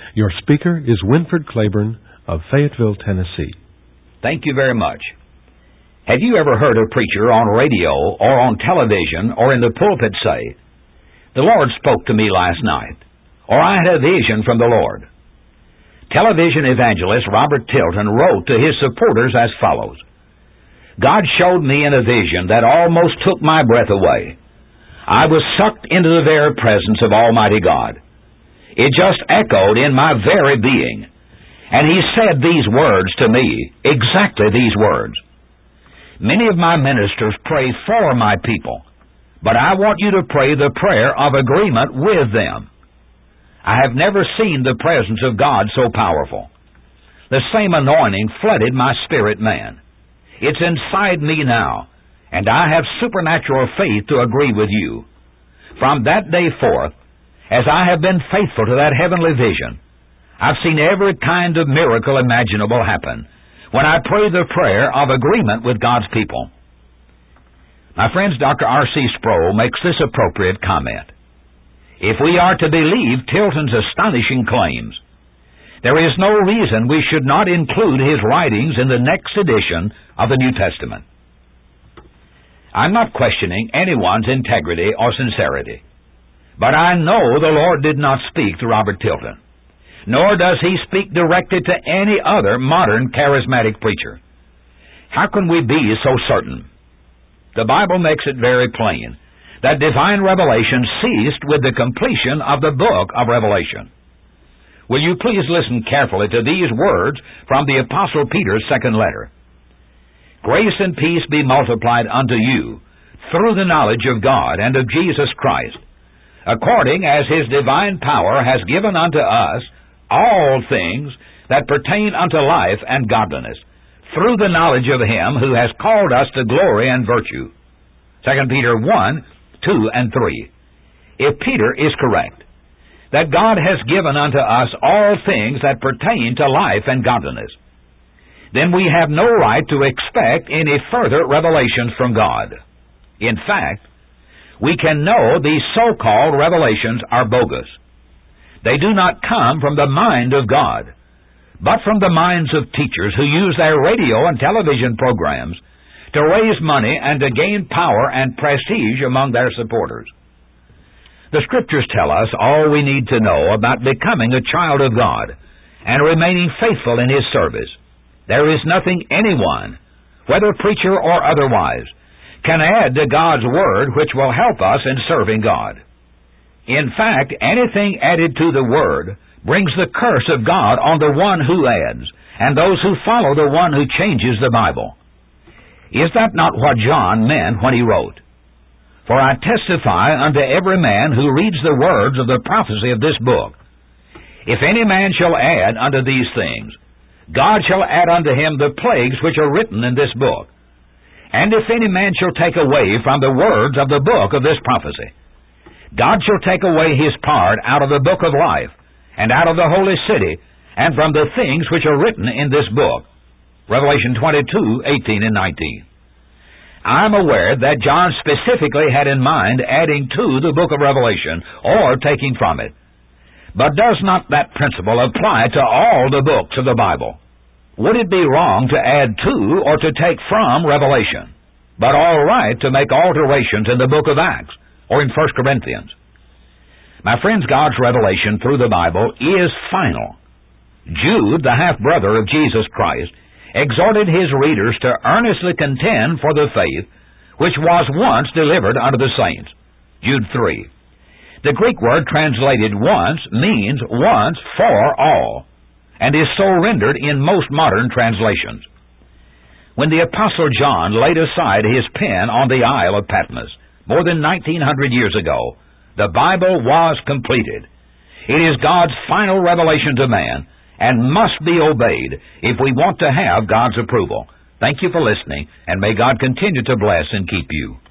Your speaker is Winford Claiborne of Fayetteville, Tennessee. Thank you very much. Have you ever heard a preacher on radio or on television or in the pulpit say, "The Lord spoke to me last night," or "I had a vision from the Lord"? Television evangelist Robert Tilton wrote to his supporters as follows: "God showed me in a vision that almost took my breath away. I was sucked into the very presence of Almighty God. It just echoed in my very being. And He said these words to me, exactly these words. Many of my ministers pray for my people, but I want you to pray the prayer of agreement with them. I have never seen the presence of God so powerful. The same anointing flooded my spirit man. It's inside me now, and I have supernatural faith to agree with you. From that day forth, as I have been faithful to that heavenly vision, I've seen every kind of miracle imaginable happen when I pray the prayer of agreement with God's people." My friends, Dr. R.C. Sproul makes this appropriate comment. If we are to believe Tilton's astonishing claims, there is no reason we should not include his writings in the next edition of the New Testament. I'm not questioning anyone's integrity or sincerity, but I know the Lord did not speak to Robert Tilton, nor does He speak directly to any other modern charismatic preacher. How can we be so certain? The Bible makes it very plain that divine revelation ceased with the completion of the book of Revelation. Will you please listen carefully to these words from the Apostle Peter's second letter? "Grace and peace be multiplied unto you through the knowledge of God and of Jesus Christ, according as His divine power has given unto us all things that pertain unto life and godliness, through the knowledge of Him who has called us to glory and virtue." 2 Peter 1, 2 and 3. If Peter is correct, that God has given unto us all things that pertain to life and godliness, then we have no right to expect any further revelations from God. In fact, we can know these so-called revelations are bogus. They do not come from the mind of God, but from the minds of teachers who use their radio and television programs to raise money and to gain power and prestige among their supporters. The Scriptures tell us all we need to know about becoming a child of God and remaining faithful in His service. There is nothing anyone, whether preacher or otherwise, can add to God's Word which will help us in serving God. In fact, anything added to the Word brings the curse of God on the one who adds, and those who follow the one who changes the Bible. Is that not what John meant when he wrote, "For I testify unto every man who reads the words of the prophecy of this book, if any man shall add unto these things, God shall add unto him the plagues which are written in this book. And if any man shall take away from the words of the book of this prophecy, God shall take away his part out of the book of life, and out of the holy city, and from the things which are written in this book." Revelation 22, 18 and 19. I'm aware that John specifically had in mind adding to the book of Revelation, or taking from it. But does not that principle apply to all the books of the Bible? Would it be wrong to add to or to take from Revelation, but all right to make alterations in the book of Acts or in 1 Corinthians? My friends, God's revelation through the Bible is final. Jude, the half-brother of Jesus Christ, exhorted his readers to earnestly contend for the faith which was once delivered unto the saints. Jude 3. The Greek word translated once means once for all, and is so rendered in most modern translations. When the Apostle John laid aside his pen on the Isle of Patmos more than 1900 years ago, the Bible was completed. It is God's final revelation to man, and must be obeyed if we want to have God's approval. Thank you for listening, and may God continue to bless and keep you.